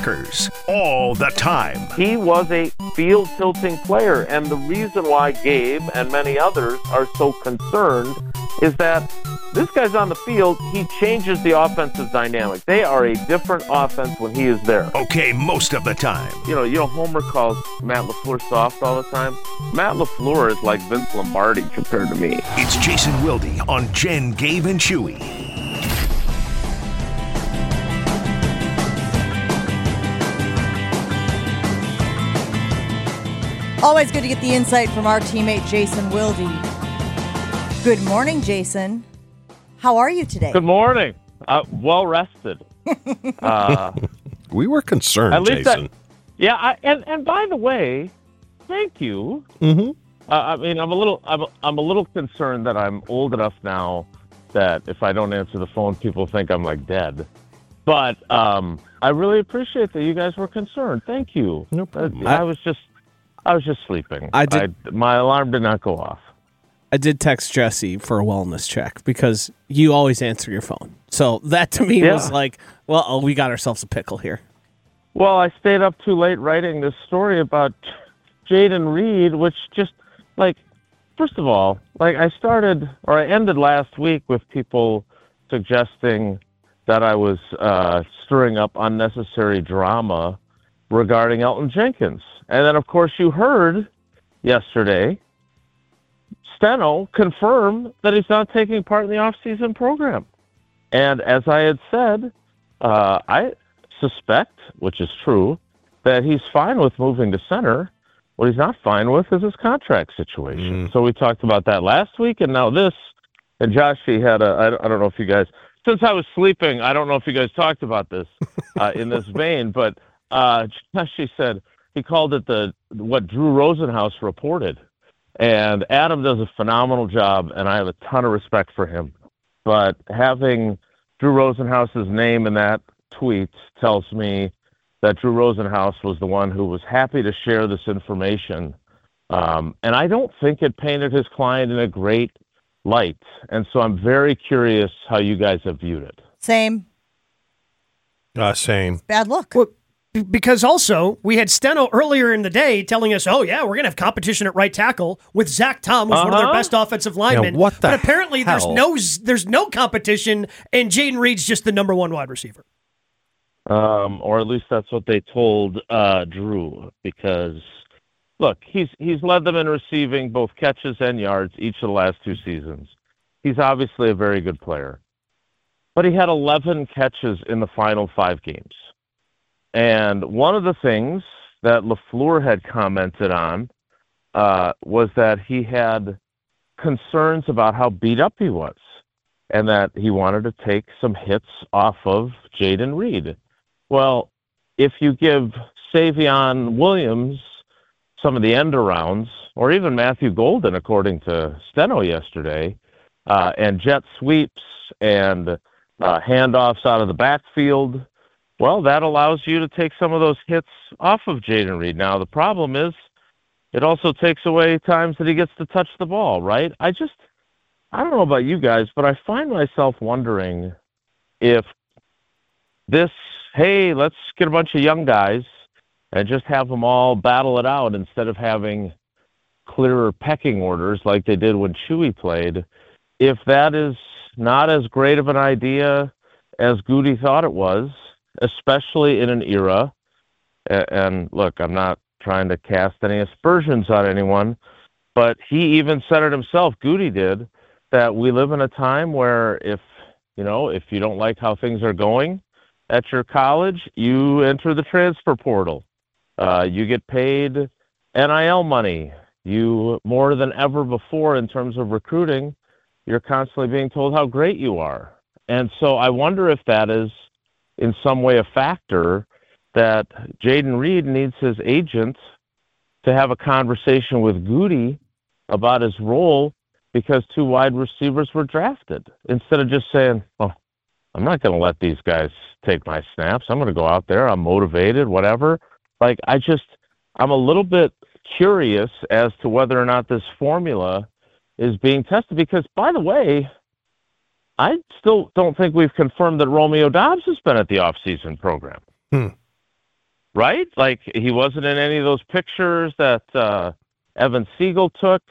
Packers all the time. He was a field-tilting player, and the reason why Gabe and many others are so concerned is that this guy's on the field, he changes the offensive dynamic. They are a different offense when he is there. Okay, most of the time. You know, Homer calls Matt LaFleur soft all the time. Matt LaFleur is like Vince Lombardi compared to me. It's Jason Wilde on Jen, Gabe, and Chewy. Always good to get the insight from our teammate, Jason Wilde. Good morning, Jason. How are you today? Good morning. Well rested. We were concerned, at least Jason. And by the way, thank you. Mm-hmm. I mean, I'm a little concerned that I'm old enough now that if I don't answer the phone, people think I'm like dead. But I really appreciate that you guys were concerned. Thank you. No problem. I was just sleeping. My alarm did not go off. I did text Jesse for a wellness check because you always answer your phone. So that to me was like, well, we got ourselves a pickle here. Well, I stayed up too late writing this story about Jayden Reed, which just, like, first of all, like I ended last week with people suggesting that I was stirring up unnecessary drama regarding Elgton Jenkins. And then, of course, you heard yesterday Steno confirm that he's not taking part in the offseason program. And as I had said, I suspect, which is true, that he's fine with moving to center. What he's not fine with is his contract situation. So we talked about that last week, and now this. And Josh, he had I don't know if you guys, since I was sleeping, I don't know if you guys talked about this in this vein, but Josh, he said, he called it what Drew Rosenhaus reported. And Adam does a phenomenal job, and I have a ton of respect for him. But having Drew Rosenhaus's name in that tweet tells me that Drew Rosenhaus was the one who was happy to share this information. And I don't think it painted his client in a great light. And so I'm very curious how you guys have viewed it. Same. Same. Bad look. Well, because also, we had Steno earlier in the day telling us, oh, yeah, we're going to have competition at right tackle with Zach Tom, who's one of their best offensive linemen. Yeah, what the but apparently hell? there's no competition, and Jayden Reed's just the number one wide receiver. Or at least that's what they told Drew, because, look, he's led them in receiving both catches and yards each of the last two seasons. He's obviously a very good player. But he had 11 catches in the final 5 games. And one of the things that LaFleur had commented on was that he had concerns about how beat up he was and that he wanted to take some hits off of Jayden Reed. Well, if you give Savion Williams some of the end arounds, or even Matthew Golden, according to Steno yesterday, and jet sweeps and handoffs out of the backfield, well, that allows you to take some of those hits off of Jayden Reed. Now, the problem is it also takes away times that he gets to touch the ball, right? I don't know about you guys, but I find myself wondering if this, hey, let's get a bunch of young guys and just have them all battle it out instead of having clearer pecking orders like they did when Chewy played, if that is not as great of an idea as Goody thought it was, especially in an era, and look, I'm not trying to cast any aspersions on anyone, but he even said it himself, Goody did, that we live in a time where if you don't like how things are going at your college, you enter the transfer portal. You get paid NIL money. You, more than ever before in terms of recruiting, you're constantly being told how great you are. And so I wonder if that is in some way a factor that Jayden Reed needs his agent to have a conversation with Goody about his role because 2 wide receivers were drafted, instead of just saying, oh, I'm not going to let these guys take my snaps. I'm going to go out there. I'm motivated, whatever. Like, I'm a little bit curious as to whether or not this formula is being tested because, by the way, I still don't think we've confirmed that Romeo Doubs has been at the offseason program. right? Like he wasn't in any of those pictures that Evan Siegel took.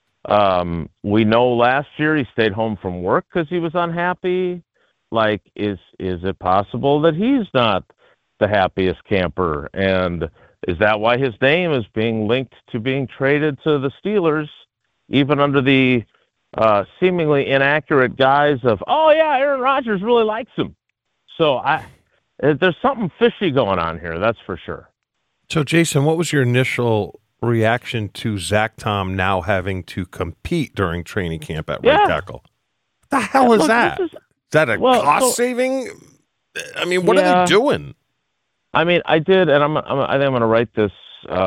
We know last year he stayed home from work because he was unhappy. Like, is it possible that he's not the happiest camper? And is that why his name is being linked to being traded to the Steelers, even under the seemingly inaccurate guise of, oh yeah, Aaron Rodgers really likes him. So there's something fishy going on here, that's for sure. So Jason, what was your initial reaction to Zach Tom now having to compete during training camp at right tackle? What the hell is that? Is that a cost saving? I mean, what are they doing? I mean, I did, and I think I'm going to write this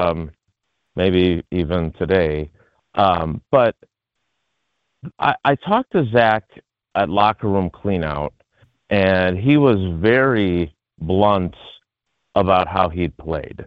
maybe even today. But I talked to Zach at locker room cleanout, and he was very blunt about how he'd played.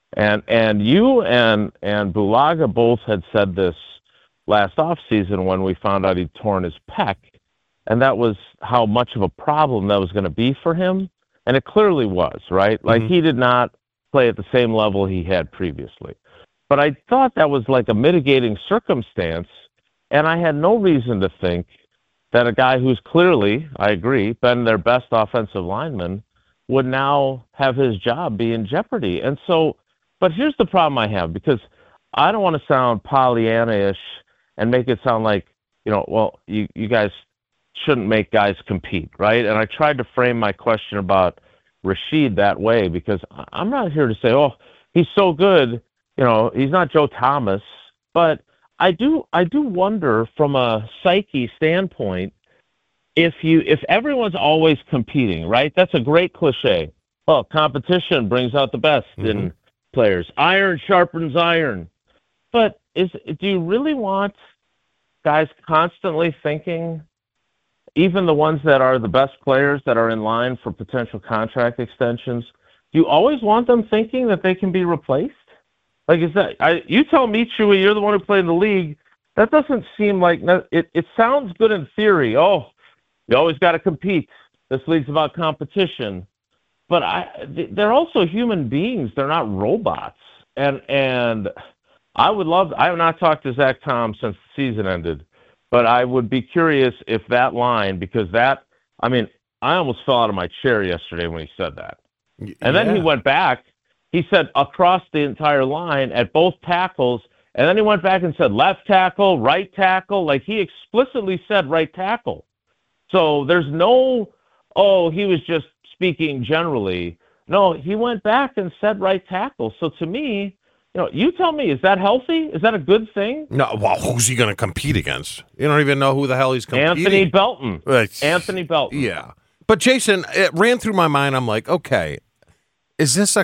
And you and Bulaga both had said this last offseason when we found out he'd torn his pec, and that was how much of a problem that was going to be for him. And it clearly was, right? Like, he did not play at the same level he had previously. But I thought that was like a mitigating circumstance, and I had no reason to think that a guy who's clearly, I agree, been their best offensive lineman would now have his job be in jeopardy. And so, but here's the problem I have, because I don't want to sound Pollyanna-ish and make it sound like, well, you guys shouldn't make guys compete, right? And I tried to frame my question about Rashid that way, because I'm not here to say, oh, he's so good, he's not Joe Thomas, but I do wonder from a psyche standpoint, if everyone's always competing, right? That's a great cliche. Oh, competition brings out the best in players. Iron sharpens iron. But do you really want guys constantly thinking, even the ones that are the best players that are in line for potential contract extensions, do you always want them thinking that they can be replaced? Like, is that you tell me, Chewy, you're the one who played in the league. That doesn't seem like it sounds good in theory. Oh, you always got to compete. This league's about competition. But they're also human beings. They're not robots. And I have not talked to Zach Tom since the season ended, but I would be curious if that line, because I almost fell out of my chair yesterday when he said that. And then he went back. He said across the entire line at both tackles, and then he went back and said left tackle, right tackle. Like, he explicitly said right tackle. So there's no, he was just speaking generally. No, he went back and said right tackle. So to me, you tell me, is that healthy? Is that a good thing? No, well, who's he going to compete against? You don't even know who the hell he's competing. Anthony Belton. Yeah. But Jason, it ran through my mind. I'm like, okay, is this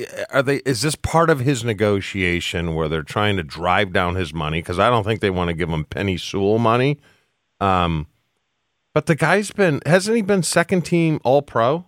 part of his negotiation where they're trying to drive down his money? Because I don't think they want to give him Penny Sewell money. But the guy's hasn't he been second team All-Pro?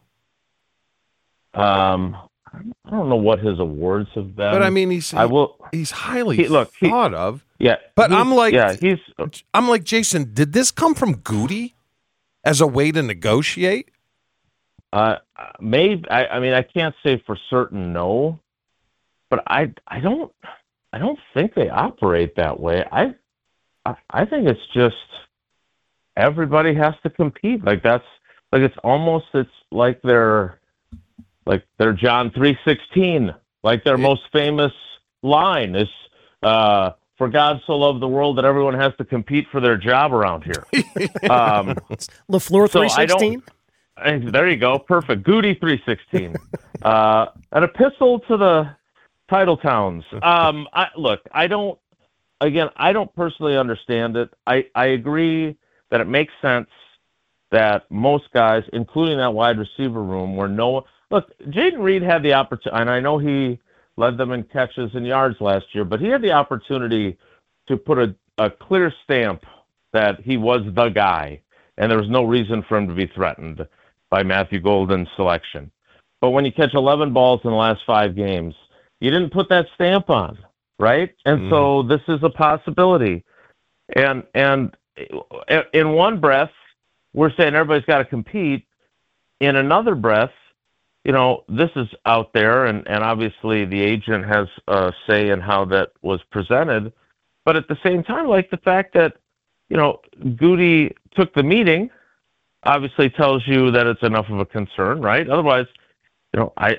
I don't know what his awards have been. But I mean, he's highly thought of. Yeah. But I'm like, Jason, did this come from Goody as a way to negotiate? Maybe. I can't say for certain, no. But I don't think they operate that way. I think it's just everybody has to compete. Like, it's like they're John 3:16. Like, their most famous line is, "For God so loved the world that everyone has to compete for their job around here." LaFleur 3:16. There you go, perfect. Goody 3:16. An epistle to the title towns. I don't personally understand it. I agree that it makes sense that most guys, including that wide receiver room, Jayden Reed had the opportunity, and I know he led them in catches and yards last year, but he had the opportunity to put a clear stamp that he was the guy, and there was no reason for him to be threatened by Matthew Golden's selection. But when you catch 11 balls in the last 5 games, you didn't put that stamp on, right? And so this is a possibility. And in one breath, we're saying everybody's got to compete. In another breath, this is out there, and obviously the agent has a say in how that was presented. But at the same time, like the fact that, Goody took the meeting obviously tells you that it's enough of a concern, right? Otherwise, I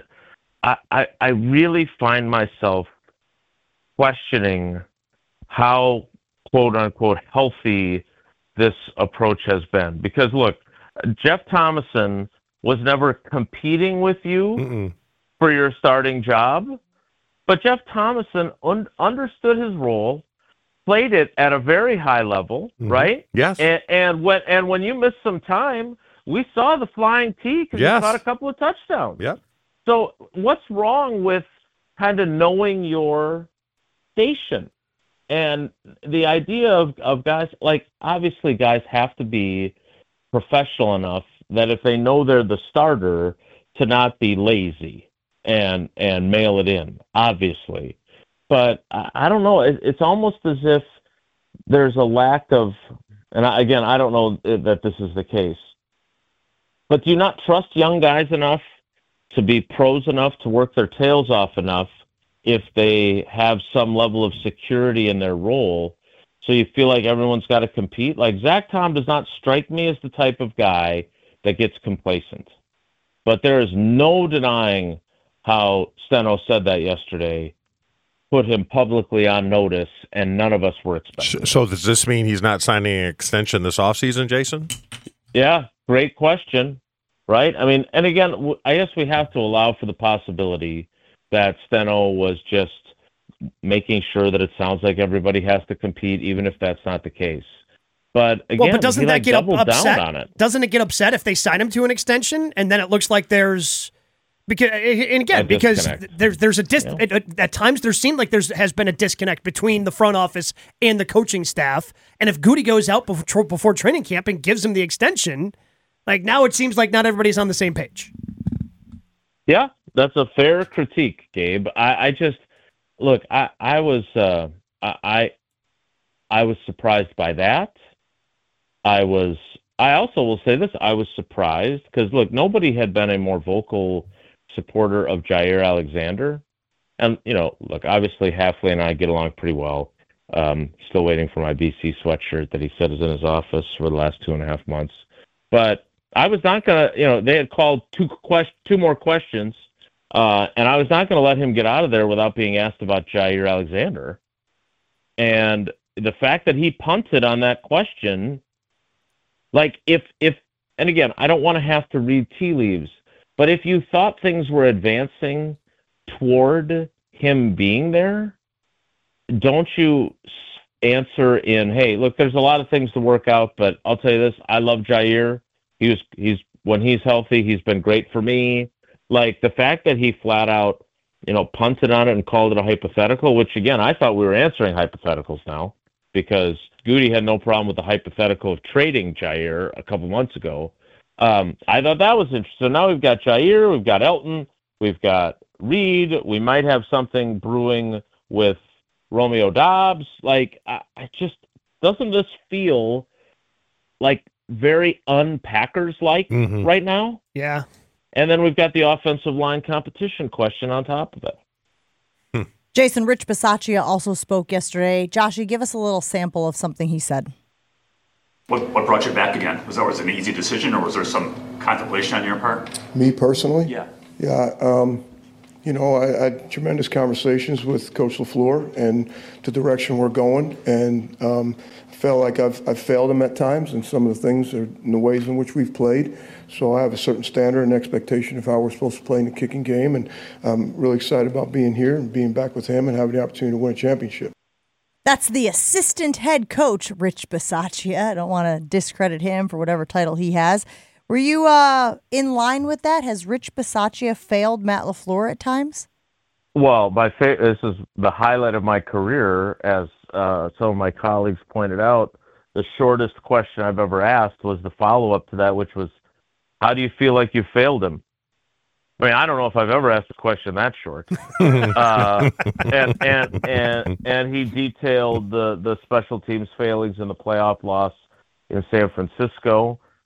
really find myself questioning how, quote unquote, healthy this approach has been. Because look, Jeff Thomason was never competing with you for your starting job, but Jeff Thomason understood his role, played it at a very high level, right? Yes. And when you missed some time, we saw the flying T because you caught a couple of touchdowns. Yep. So what's wrong with kind of knowing your station? And the idea of guys, like obviously guys have to be professional enough that if they know they're the starter, to not be lazy and mail it in, obviously. But I don't know. It's almost as if there's a lack of, and I don't know that this is the case, but do you not trust young guys enough to be pros enough to work their tails off enough if they have some level of security in their role, so you feel like everyone's got to compete? Like Zach Tom does not strike me as the type of guy that gets complacent. But there is no denying how Steno said that yesterday, put him publicly on notice, and none of us were expecting. So does this mean he's not signing an extension this offseason, Jason? Yeah, great question, right? I mean, and again, I guess we have to allow for the possibility that Steno was just making sure that it sounds like everybody has to compete, even if that's not the case. But again, but doesn't that get upset? On it. Doesn't it get upset if they sign him to an extension and then it looks like there's because there's at times there seemed like has been a disconnect between the front office and the coaching staff. And if Goody goes out before training camp and gives him the extension, like now it seems like not everybody's on the same page. Yeah, that's a fair critique, Gabe. I just look. I was surprised by that. I also will say this. I was surprised because look, nobody had been a more vocal supporter of Jair Alexander, and look, obviously Hafley and I get along pretty well. Still waiting for my BC sweatshirt that he said is in his office for the last 2.5 months. But I was not gonna. They had called two more questions. And I was not going to let him get out of there without being asked about Jair Alexander. And the fact that he punted on that question, like and again, I don't want to have to read tea leaves, but if you thought things were advancing toward him being there, don't you answer in, hey, look, there's a lot of things to work out, but I'll tell you this, I love Jair. He's when he's healthy, he's been great for me. Like the fact that he flat out, punted on it and called it a hypothetical, which again, I thought we were answering hypotheticals now because Goody had no problem with the hypothetical of trading Jair a couple months ago. I thought that was interesting. So now we've got Jair, we've got Elton, we've got Reed. We might have something brewing with Romeo Dobbs. Like, I just, doesn't this feel like very un-Packers-like right now? Yeah. And then we've got the offensive line competition question on top of it. Jason, Rich Bisaccia also spoke yesterday. Joshy, give us a little sample of something he said. What brought you back again? Was it an easy decision, or was there some contemplation on your part? Me personally? Yeah. Yeah. I had tremendous conversations with Coach LaFleur and the direction we're going, and I felt like I've failed him at times in some of the things in the ways in which we've played. So I have a certain standard and expectation of how we're supposed to play in the kicking game, and I'm really excited about being here and being back with him and having the opportunity to win a championship. That's the assistant head coach, Rich Bisaccia. I don't want to discredit him for whatever title he has. Were you in line with that? Has Rich Bisaccia failed Matt LaFleur at times? Well, this is the highlight of my career, as some of my colleagues pointed out. The shortest question I've ever asked was the follow-up to that, which was, how do you feel like you failed him? I mean, I don't know if I've ever asked a question that short. And he detailed the special teams failings in the playoff loss in San Francisco.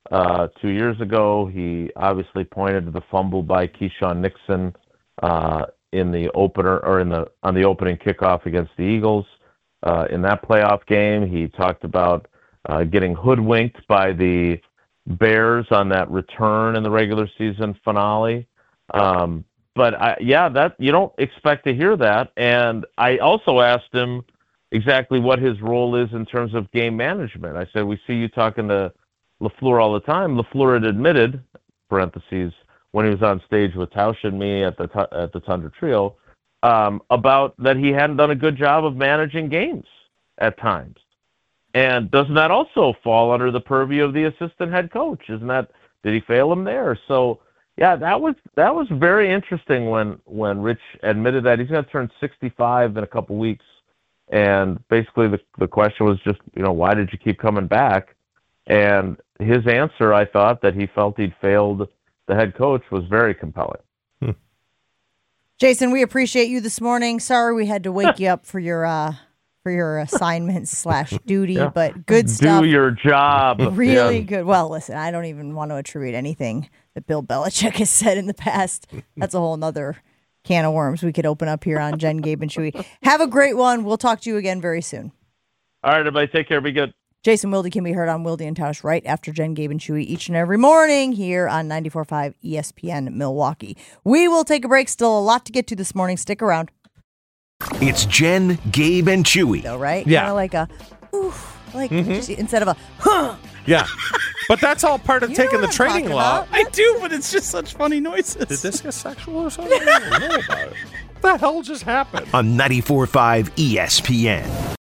2 years ago. He obviously pointed to the fumble by Keyshawn Nixon in the opener or on the opening kickoff against the Eagles. In that playoff game, he talked about getting hoodwinked by the Bears on that return in the regular season finale. But you don't expect to hear that. And I also asked him exactly what his role is in terms of game management. I said, we see you talking to LaFleur all the time. LaFleur had admitted, parentheses, when he was on stage with Tausch and me at the Tundra Trio, about that he hadn't done a good job of managing games at times. And doesn't that also fall under the purview of the assistant head coach? Did he fail him there? So, yeah, that was very interesting when Rich admitted that he's going to turn 65 in a couple weeks. And basically the question was just, why did you keep coming back? And his answer, I thought, that he felt he'd failed the head coach was very compelling. Jason, we appreciate you this morning. Sorry we had to wake you up for your assignments / duty, but good stuff. Do your job. Really good. Well, listen, I don't even want to attribute anything that Bill Belichick has said in the past. That's a whole nother can of worms we could open up here on Jen, Gabe, and Chewy. Have a great one. We'll talk to you again very soon. All right, everybody. Take care. Be good. Jason Wilde can be heard on Wilde and Tausch right after Jen, Gabe, and Chewy each and every morning here on 94.5 ESPN Milwaukee. We will take a break. Still a lot to get to this morning. Stick around. It's Jen, Gabe, and Chewy. Though, right? Yeah. Kind of like a, oof, like just instead of a, huh. Yeah. But that's all part of taking the training law. I do, but it's just such funny noises. Did this get sexual or something? I don't know about it. What the hell just happened? On 94.5 ESPN.